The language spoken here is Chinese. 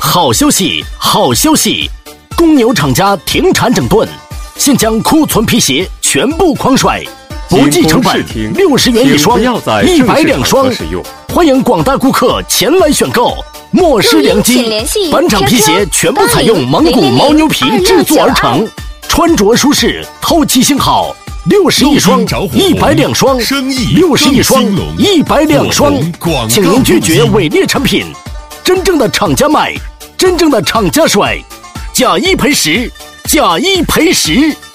好消息，好消息！公牛厂家停产整顿，现将库存皮鞋全部狂甩，不计成本，60元一双，100两双。欢迎广大顾客前来选购，莫失良机。本场皮鞋全部采用蒙古牦牛皮制作而成，穿着舒适，透气性好。60一双，100两双，60一双，100两双，请您拒绝伪劣产品。真正的厂家卖，真正的厂家甩，假一赔十，假一赔十。